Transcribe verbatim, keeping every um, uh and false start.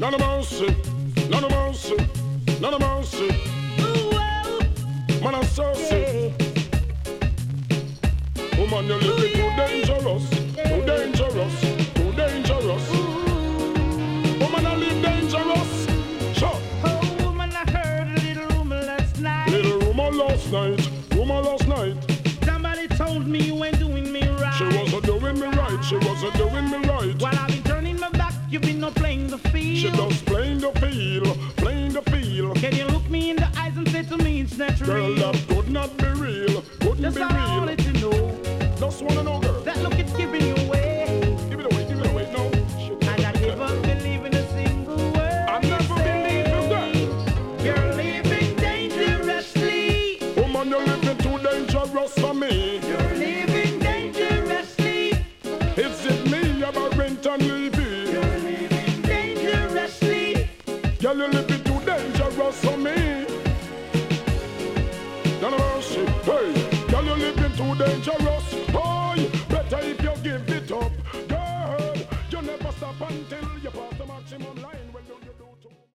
None of mercy, none of mercy, none of mercy. Man, I'm thirsty. Woman, you're living too dangerous, too dangerous, too dangerous. Woman, I live dangerous. Sure. Oh, woman, I heard a little rumor last night. Little rumor last night, rumor last night. Somebody told me you ain't doing me right. She wasn't doing me right, she wasn't doing me right. While I've been turning my back, you've been not playing the field. She just playing the field, playing the field. Can you look me in the eyes and say to me it's not Girl, real? that could not be real, couldn't That's be all I real. wanted to know. Just wanna know, girl. That look it's giving you away. Give it away, give it away, no. Shit. And I never believe in a single word. I never believe in that. You're living dangerously. Woman, you're living too dangerous for me. You're living dangerously. Is it me about rent and Levy? You're living dangerously. Girl, you're living too dangerous for me. None of mercy, hey. Girl, you're living too dangerous.